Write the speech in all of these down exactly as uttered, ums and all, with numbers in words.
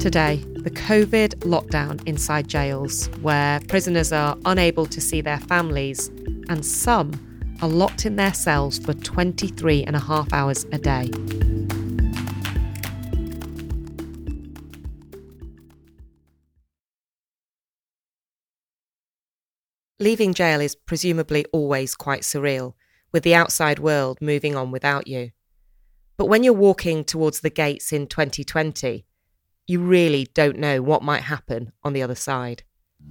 Today, the COVID lockdown inside jails, where prisoners are unable to see their families and some are locked in their cells for twenty-three and a half hours a day. Leaving jail is presumably always quite surreal, with the outside world moving on without you. But when you're walking towards the gates in twenty twenty, you really don't know what might happen on the other side.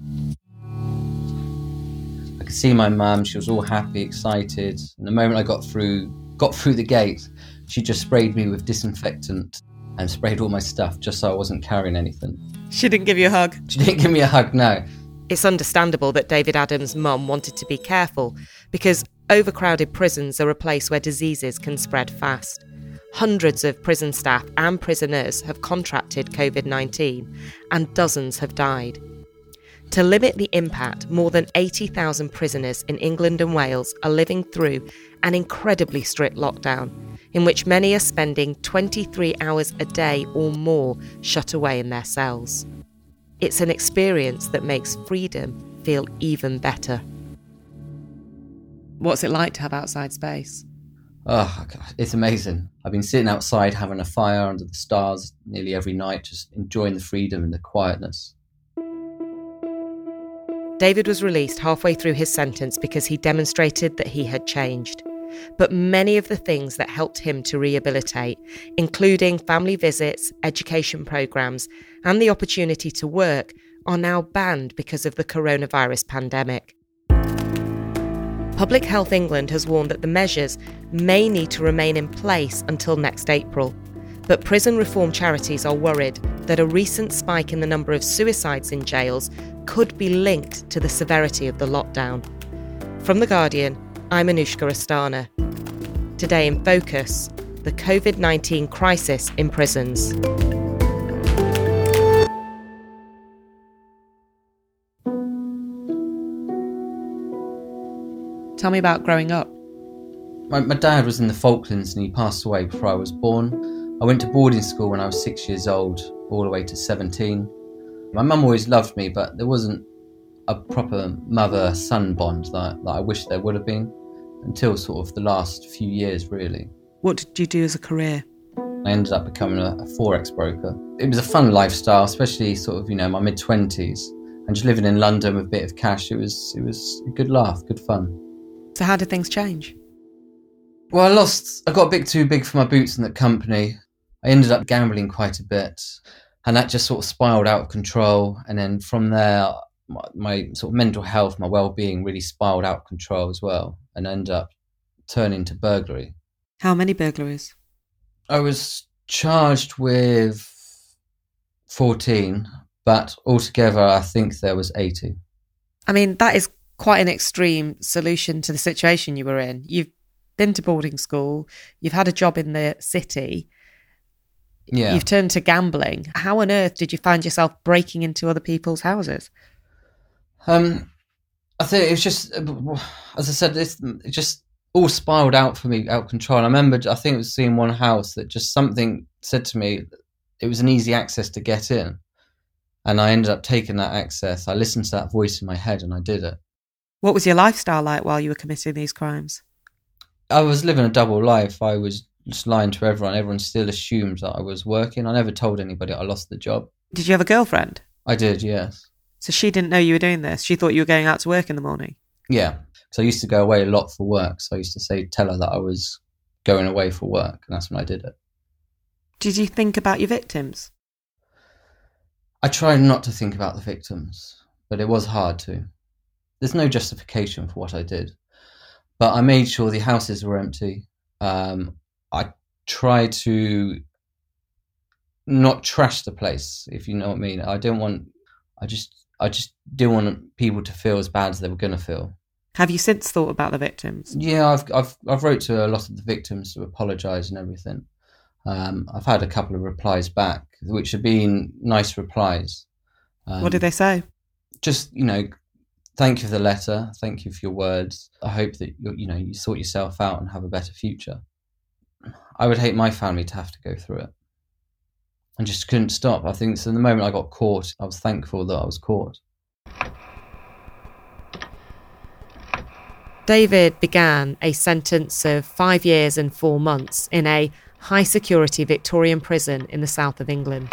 I could see my mum, she was all happy, excited. And the moment I got through got through the gate, she just sprayed me with disinfectant and sprayed all my stuff just so I wasn't carrying anything. She didn't give you a hug? She didn't give me a hug, no. It's understandable that David Adams' mum wanted to be careful because overcrowded prisons are a place where diseases can spread fast. Hundreds of prison staff and prisoners have contracted COVID nineteen and dozens have died. To limit the impact, more than eighty thousand prisoners in England and Wales are living through an incredibly strict lockdown, in which many are spending twenty-three hours a day or more shut away in their cells. It's an experience that makes freedom feel even better. What's it like to have outside space? Oh, God, it's amazing. I've been sitting outside having a fire under the stars nearly every night, just enjoying the freedom and the quietness. David was released halfway through his sentence because he demonstrated that he had changed. But many of the things that helped him to rehabilitate, including family visits, education programmes, and the opportunity to work, are now banned because of the coronavirus pandemic. Public Health England has warned that the measures may need to remain in place until next April. But prison reform charities are worried that a recent spike in the number of suicides in jails could be linked to the severity of the lockdown. From The Guardian, I'm Anushka Astana. Today in Focus, the COVID nineteen crisis in prisons. Tell me about growing up. My, my dad was in the Falklands and he passed away before I was born. I went to boarding school when I was six years old, all the way to seventeen. My mum always loved me, but there wasn't a proper mother-son bond that, that I wish there would have been. Until sort of the last few years, really. What did you do as a career? I ended up becoming a, a forex broker. It was a fun lifestyle, especially sort of, you know, my mid-twenties. And just living in London with a bit of cash, it was it was a good laugh, good fun. So how did things change? Well, I lost, I got a bit too big for my boots in that company. I ended up gambling quite a bit. And that just sort of spiraled out of control. And then from there, my, my sort of mental health, my well-being really spiraled out of control as well. And ended up turning to burglary. How many burglaries? I was charged with fourteen, but altogether I think there was eighty. I mean, that is quite an extreme solution to the situation you were in. You've been to boarding school, you've had a job in the city, yeah. You've turned to gambling. How on earth did you find yourself breaking into other people's houses? Um... I think it was just, as I said, it's, it just all spiraled out for me, out of control. And I remember, I think it was seeing one house that just something said to me, it was an easy access to get in. And I ended up taking that access. I listened to that voice in my head and I did it. What was your lifestyle like while you were committing these crimes? I was living a double life. I was just lying to everyone. Everyone still assumed that I was working. I never told anybody I lost the job. Did you have a girlfriend? I did, yes. So she didn't know you were doing this? She thought you were going out to work in the morning? Yeah. So I used to go away a lot for work. So I used to say, tell her that I was going away for work. And that's when I did it. Did you think about your victims? I tried not to think about the victims, but it was hard to. There's no justification for what I did. But I made sure the houses were empty. Um, I tried to not trash the place, if you know what I mean. I didn't want... I just... I just didn't want people to feel as bad as they were going to feel. Have you since thought about the victims? Yeah, I've I've I've wrote to a lot of the victims to apologise and everything. Um, I've had a couple of replies back, which have been nice replies. Um, what did they say? Just, you know, thank you for the letter. Thank you for your words. I hope that you you know you sort yourself out and have a better future. I would hate my family to have to go through it. and just couldn't stop. I think so the moment I got caught, I was thankful that I was caught. David began a sentence of five years and four months in a high-security Victorian prison in the south of England.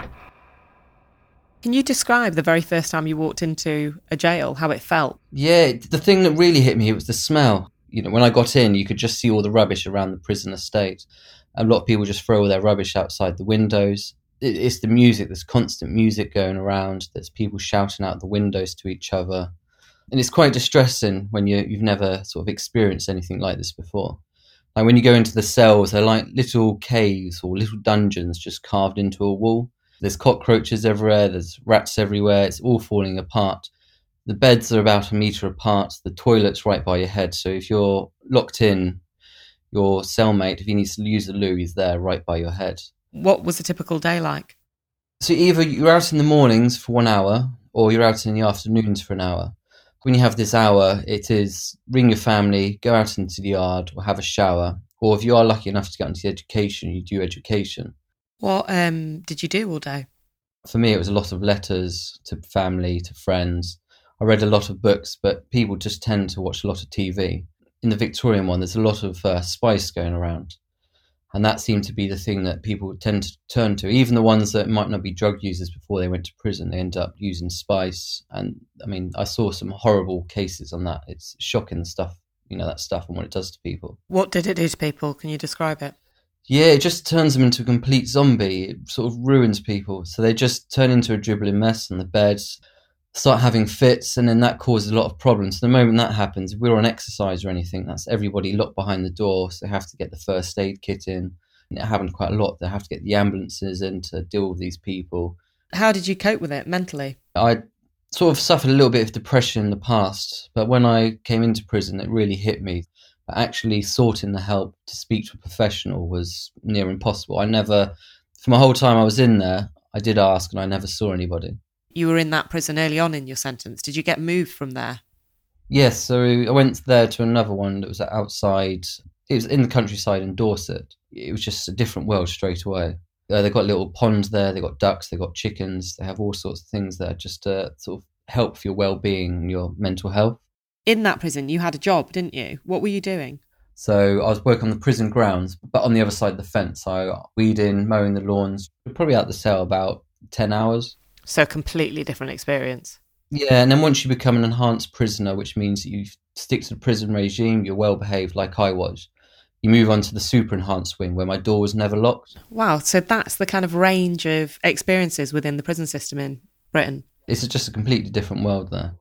Can you describe the very first time you walked into a jail, how it felt? Yeah, the thing that really hit me was the smell. You know, when I got in, you could just see all the rubbish around the prison estate. A lot of people just throw all their rubbish outside the windows. It's the music, there's constant music going around. There's people shouting out the windows to each other. And it's quite distressing when you, you've never sort of experienced anything like this before. Like when you go into the cells, they're like little caves or little dungeons just carved into a wall. There's cockroaches everywhere, there's rats everywhere, it's all falling apart. The beds are about a metre apart, the toilet's right by your head. So if you're locked in, your cellmate, if he needs to use the loo, he's there right by your head. What was a typical day like? So either you're out in the mornings for one hour or you're out in the afternoons for an hour. When you have this hour, it is ring your family, go out into the yard or have a shower. Or if you are lucky enough to get into education, you do education. What um, did you do all day? For me, it was a lot of letters to family, to friends. I read a lot of books, but people just tend to watch a lot of T V. In the Victorian one, there's a lot of uh, spice going around. And that seemed to be the thing that people tend to turn to. Even the ones that might not be drug users before they went to prison, they end up using spice. And I mean, I saw some horrible cases on that. It's shocking, the stuff, you know, that stuff and what it does to people. What did it do to people? Can you describe it? Yeah, it just turns them into a complete zombie. It sort of ruins people. So they just turn into a dribbling mess on the bed, start having fits, and then that causes a lot of problems. So the moment that happens, if we're on exercise or anything, that's everybody locked behind the door, so they have to get the first aid kit in. And it happened quite a lot. They have to get the ambulances in to deal with these people. How did you cope with it mentally? I sort of suffered a little bit of depression in the past, but when I came into prison, it really hit me. But actually sorting the help to speak to a professional was near impossible. I never, for my whole time I was in there, I did ask and I never saw anybody. You were in that prison early on in your sentence. Did you get moved from there? Yes, so I went there to another one that was outside. It was in the countryside in Dorset. It was just a different world straight away. Uh, they've got little ponds there, they've got ducks, they've got chickens, they have all sorts of things there just to sort of help for your well-being and your mental health. In that prison, you had a job, didn't you? What were you doing? So I was working on the prison grounds, but on the other side of the fence. So weeding, mowing the lawns, probably out the cell about ten hours. So a completely different experience. Yeah, and then once you become an enhanced prisoner, which means that you stick to the prison regime, you're well behaved like I was, you move on to the super enhanced wing where my door was never locked. Wow, so that's the kind of range of experiences within the prison system in Britain. It's just a completely different world there.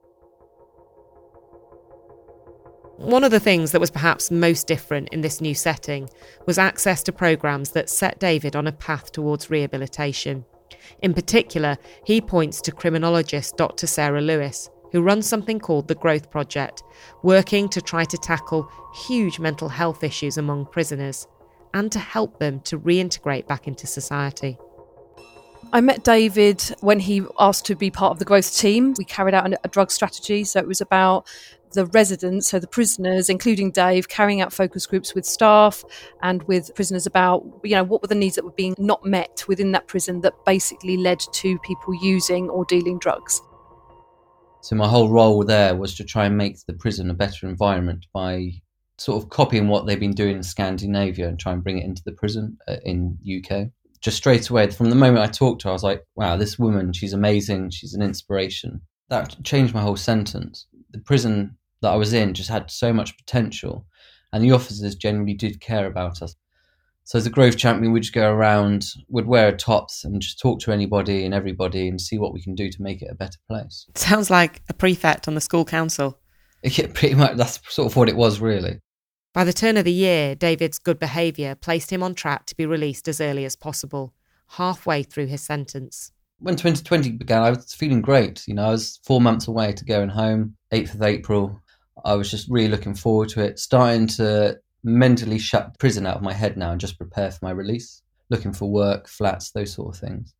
One of the things that was perhaps most different in this new setting was access to programmes that set David on a path towards rehabilitation. In particular, he points to criminologist Doctor Sarah Lewis, who runs something called the Growth Project, working to try to tackle huge mental health issues among prisoners and to help them to reintegrate back into society. I met David when he asked to be part of the growth team. We carried out a drug strategy, so it was about the residents, so the prisoners, including Dave, carrying out focus groups with staff and with prisoners about, you know, what were the needs that were being not met within that prison that basically led to people using or dealing drugs. So my whole role there was to try and make the prison a better environment by sort of copying what they've been doing in Scandinavia and try and bring it into the prison uh, in U K. Just straight away, from the moment I talked to her, I was like, wow, this woman, she's amazing, she's an inspiration. That changed my whole sentence. The prison that I was in just had so much potential, and the officers generally did care about us. So as a growth champion, we'd just go around, would wear tops and just talk to anybody and everybody and see what we can do to make it a better place. Sounds like a prefect on the school council. Yeah, pretty much. That's sort of what it was, really. By the turn of the year, David's good behaviour placed him on track to be released as early as possible, halfway through his sentence. When twenty twenty began, I was feeling great. You know, I was four months away to going home, eighth of April. I was just really looking forward to it, starting to mentally shut prison out of my head now and just prepare for my release, looking for work, flats, those sort of things.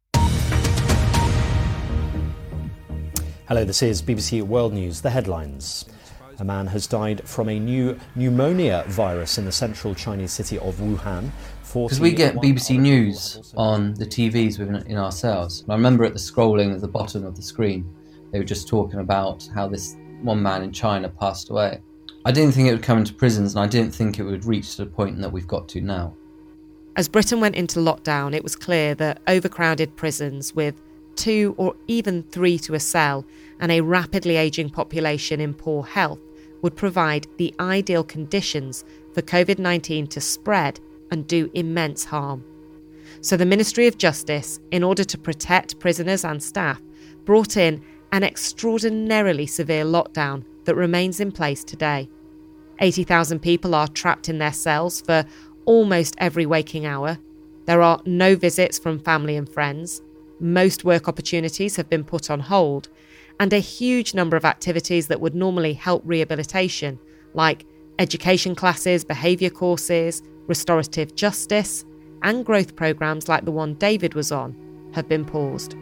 Hello, this is B B C World News, the headlines. A man has died from a new pneumonia virus in the central Chinese city of Wuhan. Because we get B B C News on the T Vs within in our cells. And I remember at the scrolling at the bottom of the screen, they were just talking about how this one man in China passed away. I didn't think it would come into prisons, and I didn't think it would reach to the point that we've got to now. As Britain went into lockdown, it was clear that overcrowded prisons with two or even three to a cell and a rapidly ageing population in poor health would provide the ideal conditions for covid nineteen to spread and do immense harm. So the Ministry of Justice, in order to protect prisoners and staff, brought in an extraordinarily severe lockdown that remains in place today. eighty thousand people are trapped in their cells for almost every waking hour. There are no visits from family and friends. Most work opportunities have been put on hold, and a huge number of activities that would normally help rehabilitation, like education classes, behaviour courses, restorative justice, and growth programmes like the one David was on, have been paused.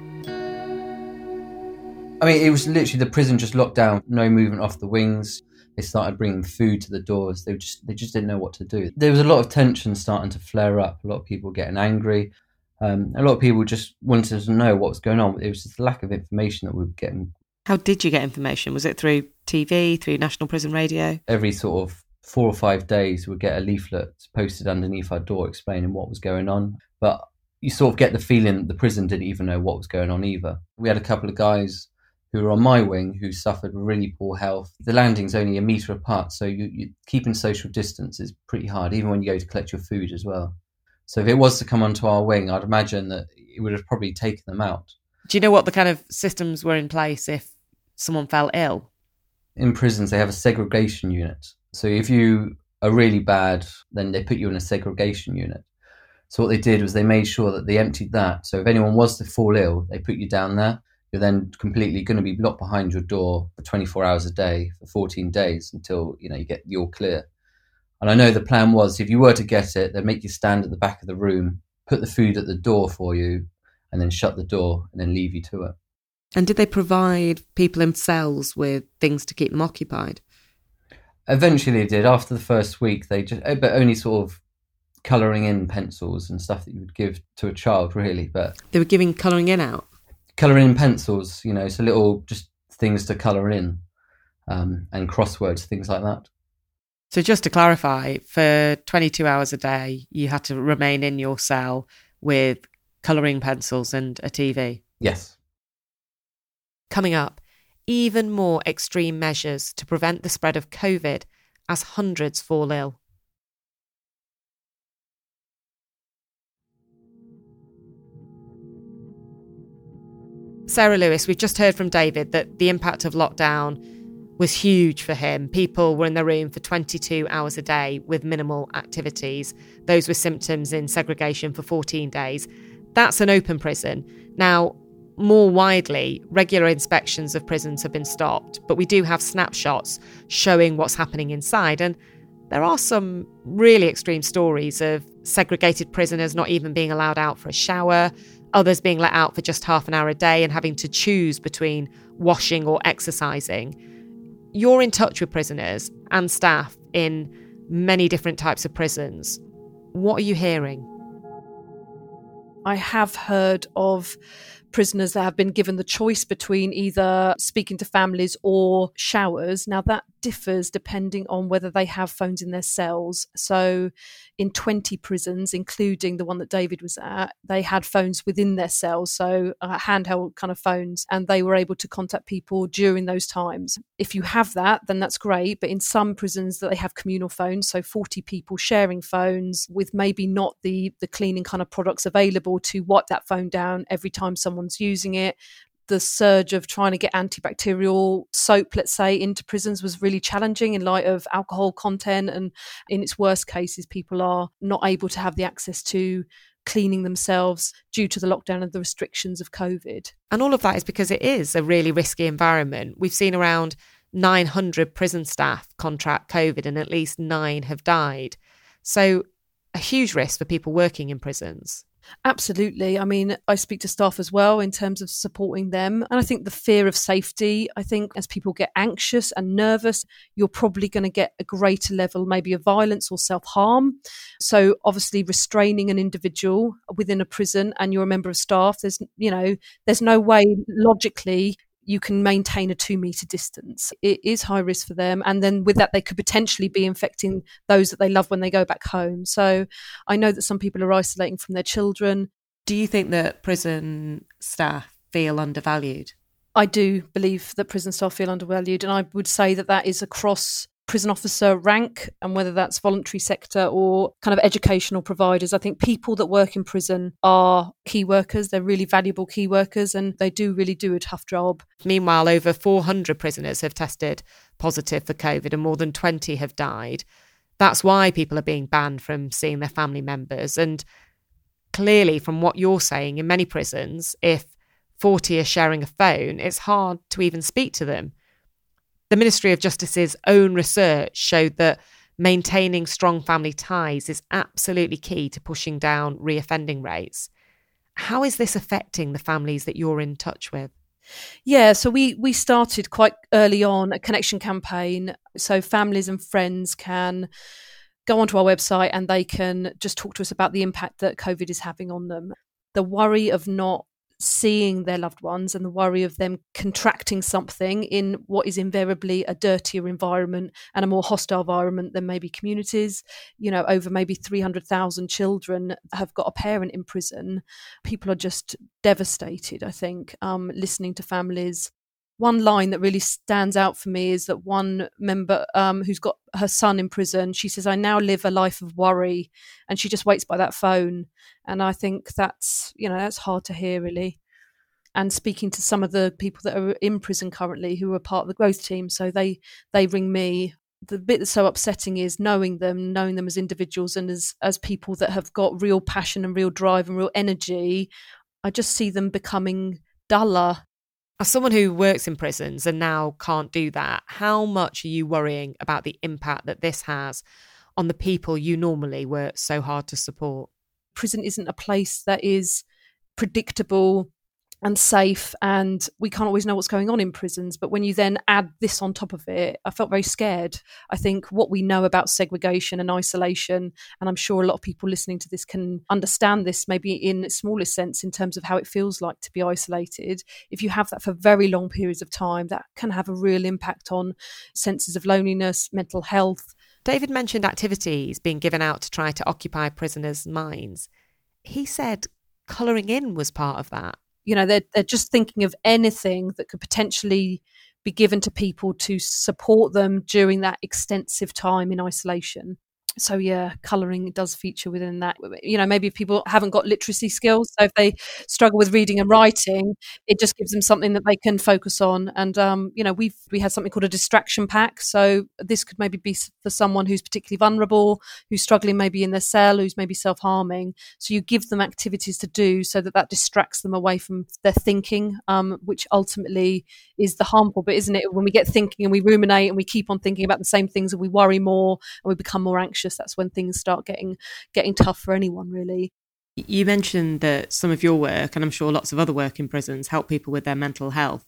I mean, it was literally the prison just locked down, no movement off the wings. They started bringing food to the doors. They just they just didn't know what to do. There was a lot of tension starting to flare up, a lot of people getting angry. Um, a lot of people just wanted to know what was going on. It was just the lack of information that we were getting. How did you get information? Was it through T V, through National Prison Radio? Every sort of four or five days we'd get a leaflet posted underneath our door explaining what was going on. But you sort of get the feeling that the prison didn't even know what was going on either. We had a couple of guys who were on my wing who suffered really poor health. The landing's only a metre apart, so you, you keeping social distance is pretty hard, even when you go to collect your food as well. So if it was to come onto our wing, I'd imagine that it would have probably taken them out. Do you know what the kind of systems were in place if someone fell ill? In prisons, they have a segregation unit. So if you are really bad, then they put you in a segregation unit. So what they did was they made sure that they emptied that. So if anyone was to fall ill, they put you down there. You're then completely going to be locked behind your door for twenty-four hours a day for fourteen days until, you know, you get the all clear. And I know the plan was if you were to get it, they'd make you stand at the back of the room, put the food at the door for you, and then shut the door and then leave you to it. And did they provide people in cells with things to keep them occupied? Eventually they did. After the first week, they just, but only sort of colouring in pencils and stuff that you would give to a child, really. But they were giving colouring in out? Colouring in pencils, you know, so little just things to colour in, um, and crosswords, things like that. So just to clarify, for twenty-two hours a day, you had to remain in your cell with colouring pencils and a T V? Yes. Coming up, even more extreme measures to prevent the spread of COVID as hundreds fall ill. Sarah Lewis, we've just heard from David that the impact of lockdown was huge for him. People were in their room for twenty-two hours a day with minimal activities. Those with symptoms in segregation for fourteen days. That's an open prison. Now, more widely, regular inspections of prisons have been stopped, but we do have snapshots showing what's happening inside. And there are some really extreme stories of segregated prisoners not even being allowed out for a shower, others being let out for just half an hour a day and having to choose between washing or exercising. You're in touch with prisoners and staff in many different types of prisons. What are you hearing? I have heard of prisoners that have been given the choice between either speaking to families or showers. Now, that differs depending on whether they have phones in their cells. So in twenty prisons, including the one that David was at, they had phones within their cells, so uh, handheld kind of phones, and they were able to contact people during those times. If you have that, then that's great. But in some prisons that they have communal phones, so forty people sharing phones with maybe not the, the cleaning kind of products available to wipe that phone down every time someone's using it. The surge of trying to get antibacterial soap, let's say, into prisons was really challenging in light of alcohol content. And in its worst cases, people are not able to have the access to cleaning themselves due to the lockdown and the restrictions of COVID. And all of that is because it is a really risky environment. We've seen around nine hundred prison staff contract COVID and at least nine have died. So a huge risk for people working in prisons. Absolutely. I mean, I speak to staff as well in terms of supporting them. And I think the fear of safety, I think as people get anxious and nervous, you're probably going to get a greater level maybe of violence or self-harm. So obviously restraining an individual within a prison and you're a member of staff, there's, you know, there's no way logically you can maintain a two metre distance. It is high risk for them. And then with that, they could potentially be infecting those that they love when they go back home. So I know that some people are isolating from their children. Do you think that prison staff feel undervalued? I do believe that prison staff feel undervalued. And I would say that that is across prison officer rank, and whether that's voluntary sector or kind of educational providers. I think people that work in prison are key workers. They're really valuable key workers and they do really do a tough job. Meanwhile, over four hundred prisoners have tested positive for COVID and more than twenty have died. That's why people are being banned from seeing their family members. And clearly, from what you're saying, in many prisons, if forty are sharing a phone, it's hard to even speak to them. The Ministry of Justice's own research showed that maintaining strong family ties is absolutely key to pushing down reoffending rates. How is this affecting the families that you're in touch with? Yeah, so we we started quite early on a connection campaign, so families and friends can go onto our website and they can just talk to us about the impact that COVID is having on them. The worry of not seeing their loved ones and the worry of them contracting something in what is invariably a dirtier environment and a more hostile environment than maybe communities. You know, over maybe three hundred thousand children have got a parent in prison. People are just devastated, I think, um, listening to families. One line that really stands out for me is that one member um, who's got her son in prison, she says, "I now live a life of worry," and she just waits by that phone. And I think that's, you know, that's hard to hear, really. And speaking to some of the people that are in prison currently who are part of the growth team, so they they ring me. The bit that's so upsetting is knowing them, knowing them as individuals and as as people that have got real passion and real drive and real energy. I just see them becoming duller. As someone who works in prisons and now can't do that, how much are you worrying about the impact that this has on the people you normally work so hard to support? Prison isn't a place that is predictable and safe, and we can't always know what's going on in prisons. But when you then add this on top of it, I felt very scared. I think what we know about segregation and isolation, and I'm sure a lot of people listening to this can understand this maybe in its smallest sense in terms of how it feels like to be isolated. If you have that for very long periods of time, that can have a real impact on senses of loneliness, mental health. David mentioned activities being given out to try to occupy prisoners' minds. He said colouring in was part of that. You know, they're, they're just thinking of anything that could potentially be given to people to support them during that extensive time in isolation. So, yeah, colouring does feature within that. You know, maybe if people haven't got literacy skills, so if they struggle with reading and writing, it just gives them something that they can focus on. And, um, you know, we've we had something called a distraction pack. So this could maybe be for someone who's particularly vulnerable, who's struggling maybe in their cell, who's maybe self-harming. So you give them activities to do so that that distracts them away from their thinking, um, which ultimately is the harmful bit, isn't it? When we get thinking and we ruminate and we keep on thinking about the same things and we worry more and we become more anxious, that's when things start getting getting tough for anyone, really. You mentioned that some of your work, and I'm sure lots of other work in prisons, help people with their mental health.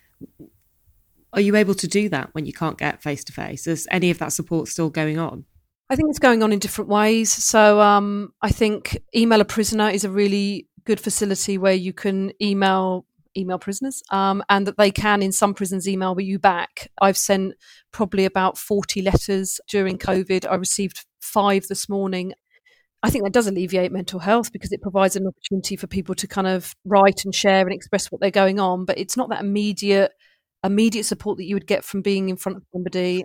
Are you able to do that when you can't get face-to-face? Is any of that support still going on? I think it's going on in different ways. So um, I think Email a Prisoner is a really good facility where you can email email prisoners um, and that they can, in some prisons, email you back. I've sent probably about forty letters during COVID. I received five this morning. I think that does alleviate mental health because it provides an opportunity for people to kind of write and share and express what they're going on. But it's not that immediate, immediate support that you would get from being in front of somebody.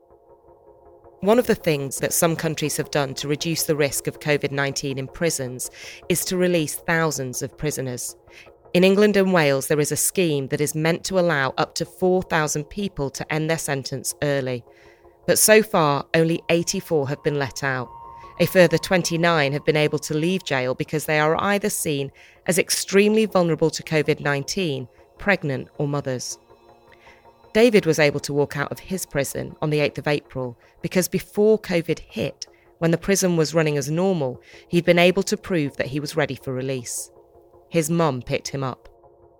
One of the things that some countries have done to reduce the risk of COVID nineteen in prisons is to release thousands of prisoners. In England and Wales, there is a scheme that is meant to allow up to four thousand people to end their sentence early. But so far, only eighty-four have been let out. A further twenty-nine have been able to leave jail because they are either seen as extremely vulnerable to COVID nineteen, pregnant or mothers. David was able to walk out of his prison on the eighth of April because before COVID hit, when the prison was running as normal, he'd been able to prove that he was ready for release. His mum picked him up.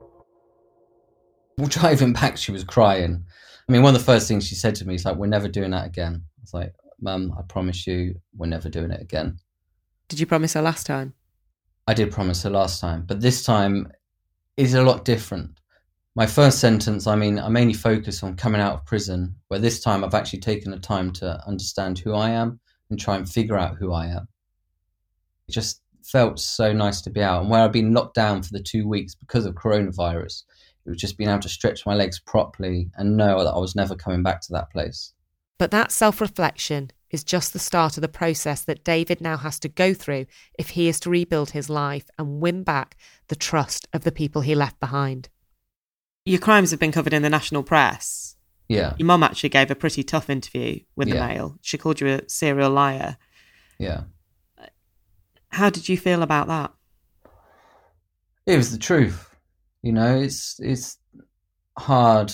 Well, driving back, she was crying. I mean, one of the first things she said to me is like, "We're never doing that again." I was like, "Mum, I promise you, we're never doing it again." Did you promise her last time? I did promise her last time, but this time is a lot different. My first sentence, I mean, I mainly focus on coming out of prison, where this time I've actually taken the time to understand who I am and try and figure out who I am. It just felt so nice to be out. And where I've been locked down for the two weeks because of coronavirus, it was just being able to stretch my legs properly and know that I was never coming back to that place. But that self-reflection is just the start of the process that David now has to go through if he is to rebuild his life and win back the trust of the people he left behind. Your crimes have been covered in the national press. Yeah. Your mum actually gave a pretty tough interview with the Yeah. Mail. She called you a serial liar. Yeah. How did you feel about that? It was the truth. You know, it's it's hard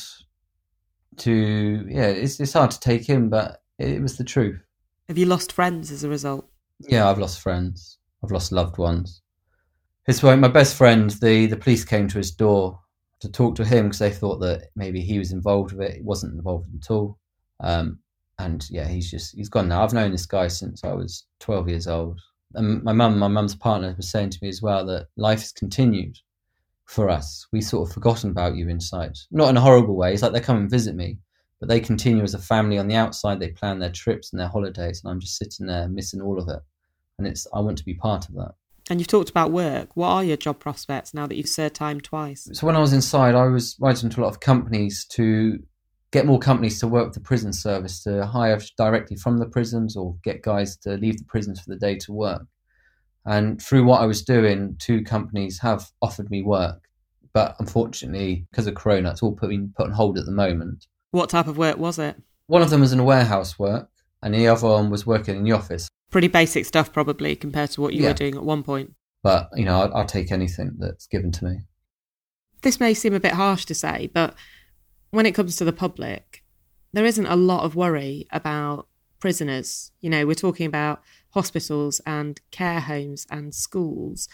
to, yeah, it's it's hard to take in, but it was the truth. Have you lost friends as a result? Yeah, I've lost friends. I've lost loved ones. It's like my best friend, the, the police came to his door to talk to him because they thought that maybe he was involved with it. He wasn't involved at all. Um, and yeah, he's just, he's gone now. I've known this guy since I was twelve years old. And my mum, my mum's partner was saying to me as well that life has continued for us. We sort of forgotten about you inside. Not in a horrible way. It's like they come and visit me, but they continue as a family on the outside. They plan their trips and their holidays, and I'm just sitting there missing all of it. And it's, I want to be part of that. And you've talked about work. What are your job prospects now that you've served time twice? So when I was inside, I was writing to a lot of companies to get more companies to work with the prison service, to hire directly from the prisons or get guys to leave the prisons for the day to work. And through what I was doing, two companies have offered me work. But unfortunately, because of Corona, it's all put, been put on hold at the moment. What type of work was it? One of them was in a warehouse work, and the other one was working in the office. Pretty basic stuff, probably, compared to what you Yeah. were doing at one point. But, you know, I'll, I'll take anything that's given to me. This may seem a bit harsh to say, but when it comes to the public, there isn't a lot of worry about prisoners. You know, we're talking about hospitals and care homes and schools.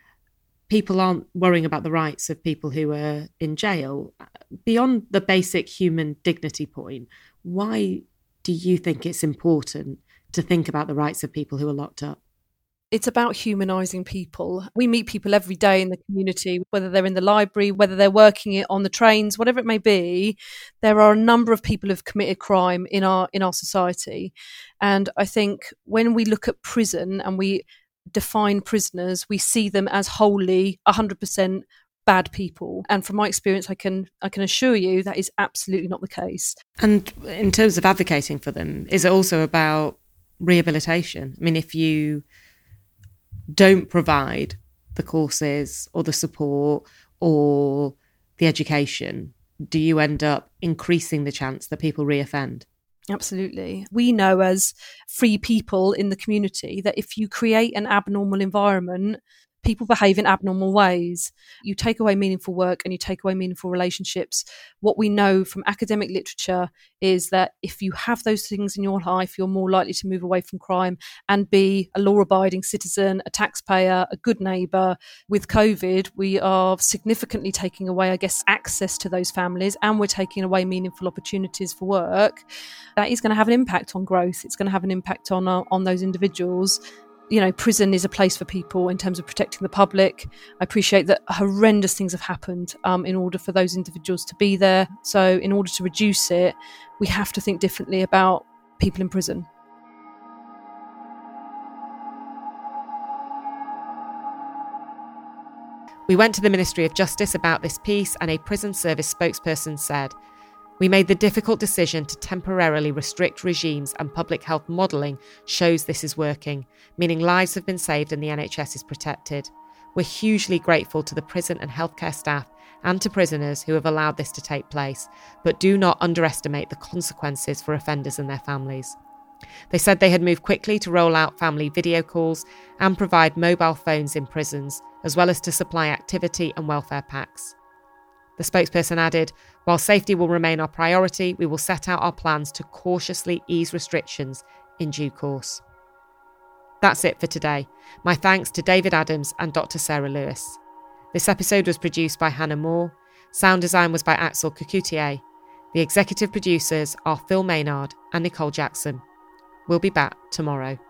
People aren't worrying about the rights of people who are in jail. Beyond the basic human dignity point, why do you think it's important to think about the rights of people who are locked up? It's about humanising people. We meet people every day in the community, whether they're in the library, whether they're working it on the trains, whatever it may be. There are a number of people who've committed crime in our in our society. And I think when we look at prison and we define prisoners, we see them as wholly one hundred percent bad people. And from my experience, I can I can assure you that is absolutely not the case. And in terms of advocating for them, is it also about rehabilitation? I mean, if you don't provide the courses or the support or the education, do you end up increasing the chance that people reoffend? Absolutely. We know as free people in the community that if you create an abnormal environment, people behave in abnormal ways. You take away meaningful work and you take away meaningful relationships. What we know from academic literature is that if you have those things in your life, you're more likely to move away from crime and be a law-abiding citizen, a taxpayer, a good neighbour. With COVID, we are significantly taking away, I guess, access to those families, and we're taking away meaningful opportunities for work. That is going to have an impact on growth. It's going to have an impact on uh, on those individuals. You know, prison is a place for people in terms of protecting the public. I appreciate that horrendous things have happened um, in order for those individuals to be there. So in order to reduce it, we have to think differently about people in prison. We went to the Ministry of Justice about this piece, and a prison service spokesperson said, "We made the difficult decision to temporarily restrict regimes, and public health modelling shows this is working, meaning lives have been saved and the N H S is protected. We're hugely grateful to the prison and healthcare staff and to prisoners who have allowed this to take place, but do not underestimate the consequences for offenders and their families." They said they had moved quickly to roll out family video calls and provide mobile phones in prisons, as well as to supply activity and welfare packs. The spokesperson added, "While safety will remain our priority, we will set out our plans to cautiously ease restrictions in due course." That's it for today. My thanks to David Adams and Doctor Sarah Lewis. This episode was produced by Hannah Moore. Sound design was by Axel Cocoutier. The executive producers are Phil Maynard and Nicole Jackson. We'll be back tomorrow.